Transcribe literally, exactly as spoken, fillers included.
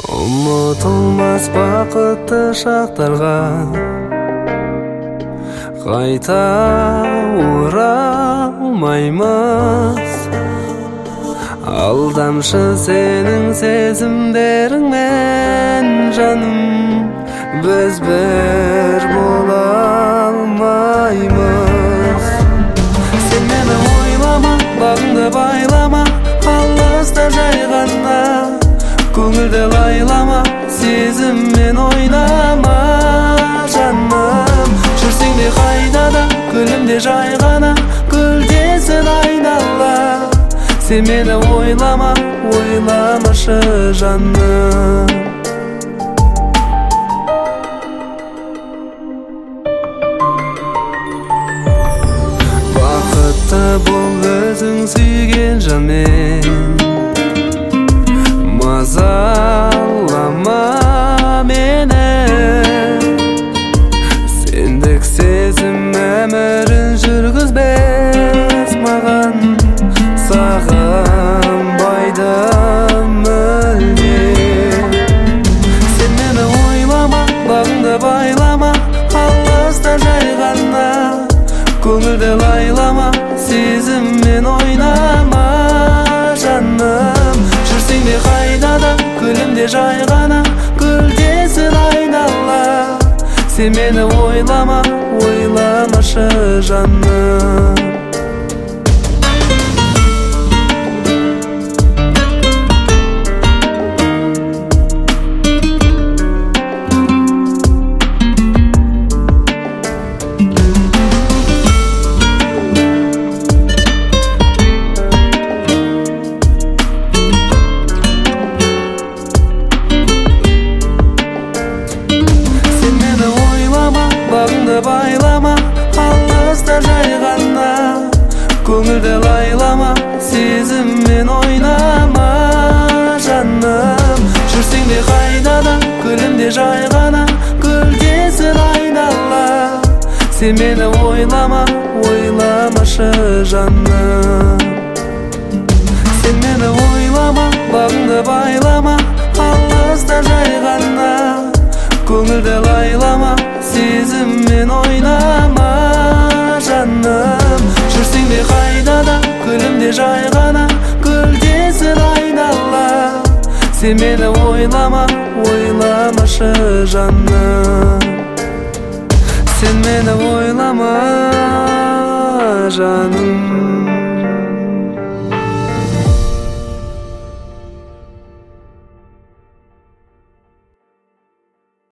Ұмытылмас бақытты шақтарға қайта оралмаймыз. Алдамшы сенің сезімдеріңмен жаным, біз бір бола алмаймыз. Сен мені ойлама, бағыңды байлама, алыста жай ғана көңілді лайлама, сезіммен ойнама жаным. Жүрсең де қайда да, күлімде жай ғана гүлдесін айнала. Сен мені ойлама, ойламашы жаным. Бақытты бол өзің сүйген жанмен, мазалама мені. Сендік сезім өмірін жүргізбес маған, сағынбайды мүлде. Сен мені ойлама, бағыңды байлама, алыста жай ғана көңілді лайлама, сезіммен ойнама жаным. Жүрсең де қайда да, күлімде жай ғана гүлдесін айнала. Сен мені ойлама, ойламашы жаным. Бағыңды байлама, алыста жай ғана көңілді лайлама, сезіммен ойнама жаным. Жүрсең де қайда да, күлімде жай ғана гүлдесін айнала. Сен мені ойлама, ойламашы жаным. Сен мені ойлама, бағыңды байлама, алыста жай ғана көңілді лайлама, сезіммен ойнама жаным. Жүрсең де қайда да, күлімде жай ғана гүлдесін айнала. Сен мені ойлама, ойламашы жаным. Сен мені ойлама жаным.